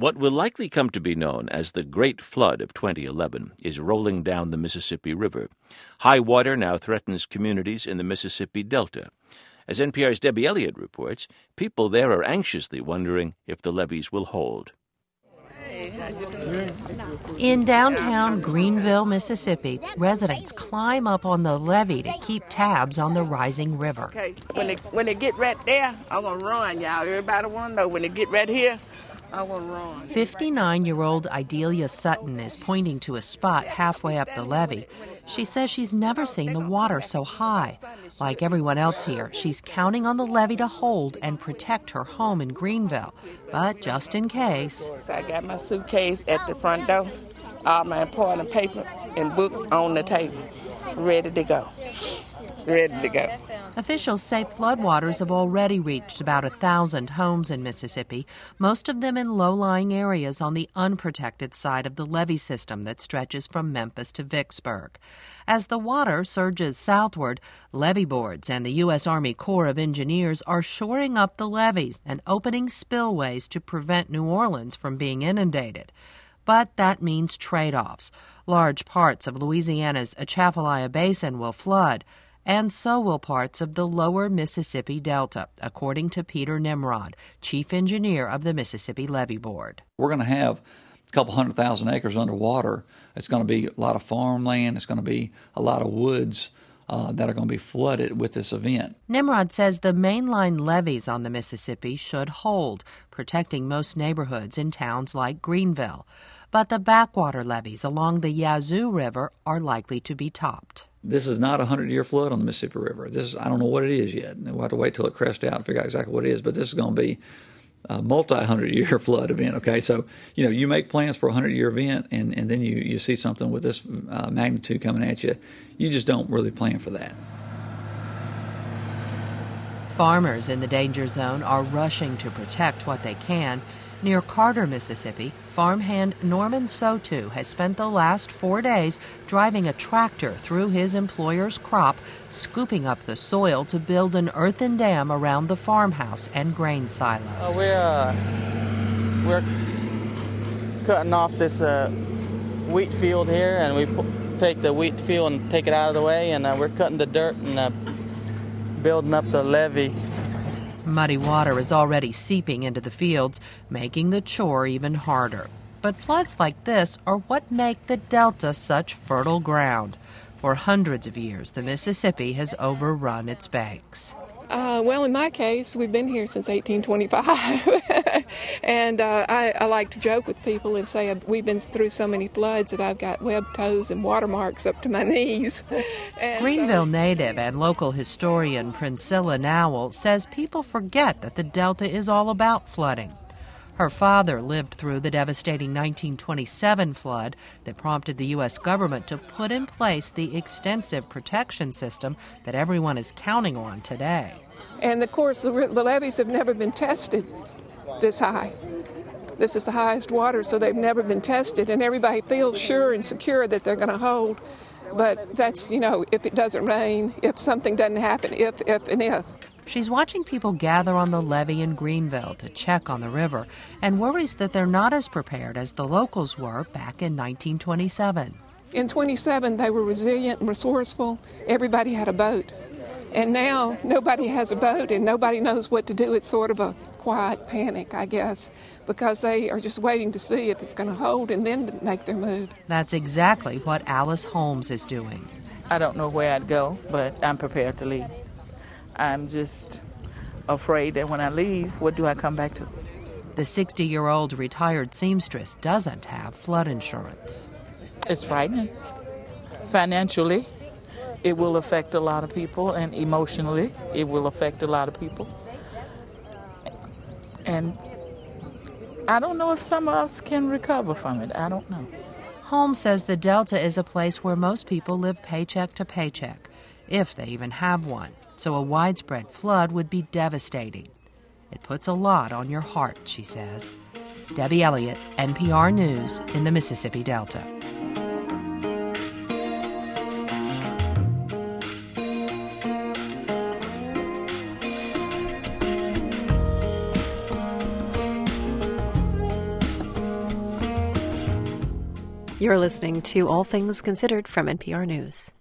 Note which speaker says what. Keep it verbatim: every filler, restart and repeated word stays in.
Speaker 1: What will likely come to be known as the Great Flood of twenty eleven is rolling down the Mississippi River. High water now threatens communities in the Mississippi Delta. As N P R's Debbie Elliott reports, people there are anxiously wondering if the levees will hold.
Speaker 2: In downtown Greenville, Mississippi, residents climb up on the levee to keep tabs on the rising river.
Speaker 3: Okay, when they, when they get right there, I'm going to run, y'all. Everybody want to know, when they get right here, I'm going to run.
Speaker 2: fifty-nine-year-old Idelia Sutton is pointing to a spot halfway up the levee. She says she's never seen the water so high. Like everyone else here, she's counting on the levee to hold and protect her home in Greenville. But just in case...
Speaker 3: So I got my suitcase at the front door, all my important paper and books on the table, ready to go. Ready to go.
Speaker 2: Officials say floodwaters have already reached about a thousand homes in Mississippi, most of them in low-lying areas on the unprotected side of the levee system that stretches from Memphis to Vicksburg. As the water surges southward, levee boards and the U S Army Corps of Engineers are shoring up the levees and opening spillways to prevent New Orleans from being inundated. But that means trade-offs. Large parts of Louisiana's Atchafalaya Basin will flood, and so will parts of the lower Mississippi Delta, according to Peter Nimrod, chief engineer of the Mississippi Levee Board.
Speaker 4: We're going to have a couple hundred thousand acres underwater. It's going to be a lot of farmland. It's going to be a lot of woods uh, that are going to be flooded with this event.
Speaker 2: Nimrod says the mainline levees on the Mississippi should hold, protecting most neighborhoods in towns like Greenville. But the backwater levees along the Yazoo River are likely to be topped.
Speaker 4: This is not a hundred-year flood on the Mississippi River. This is, I don't know what it is yet. We'll have to wait till it crests out and figure out exactly what it is. But this is going to be a multi-hundred-year flood event, okay? So, you know, you make plans for a hundred-year event, and, and then you, you see something with this uh, magnitude coming at you. You just don't really plan for that.
Speaker 2: Farmers in the danger zone are rushing to protect what they can. Near Carter, Mississippi, farmhand Norman Sotu has spent the last four days driving a tractor through his employer's crop, scooping up the soil to build an earthen dam around the farmhouse and grain silos.
Speaker 5: Uh, we're, uh, we're cutting off this uh, wheat field here, and we p- take the wheat field and take it out of the way, and uh, we're cutting the dirt and uh, building up the levee.
Speaker 2: Muddy water is already seeping into the fields, making the chore even harder. But floods like this are what make the Delta such fertile ground. For hundreds of years, the Mississippi has overrun its banks.
Speaker 6: Uh, well, in my case, we've been here since eighteen twenty-five, and uh, I, I like to joke with people and say we've been through so many floods that I've got webbed toes and watermarks up to my knees. And
Speaker 2: Greenville
Speaker 6: so,
Speaker 2: native and local historian Priscilla Nowell says people forget that the Delta is all about flooding. Her father lived through the devastating nineteen twenty-seven flood that prompted the U S government to put in place the extensive protection system that everyone is counting on today.
Speaker 6: And of course, the, the levees have never been tested this high. This is the highest water, so they've never been tested, and everybody feels sure and secure that they're going to hold. But that's, you know, if it doesn't rain, if something doesn't happen, if, if, and if.
Speaker 2: She's watching people gather on the levee in Greenville to check on the river and worries that they're not as prepared as the locals were back in nineteen twenty-seven.
Speaker 6: In twenty-seven, they were resilient and resourceful. Everybody had a boat. And now nobody has a boat and nobody knows what to do. It's sort of a quiet panic, I guess, because they are just waiting to see if it's going to hold and then make their move.
Speaker 2: That's exactly what Alice Holmes is doing.
Speaker 5: I don't know where I'd go, but I'm prepared to leave. I'm just afraid that when I leave, what do I come back to?
Speaker 2: The sixty-year-old retired seamstress doesn't have flood insurance.
Speaker 5: It's frightening. Financially, it will affect a lot of people, and emotionally, it will affect a lot of people. And I don't know if some of us can recover from it. I don't know.
Speaker 2: Holmes says the Delta is a place where most people live paycheck to paycheck, if they even have one. So a widespread flood would be devastating. It puts a lot on your heart, she says. Debbie Elliott, N P R News in the Mississippi Delta.
Speaker 7: You're listening to All Things Considered from N P R News.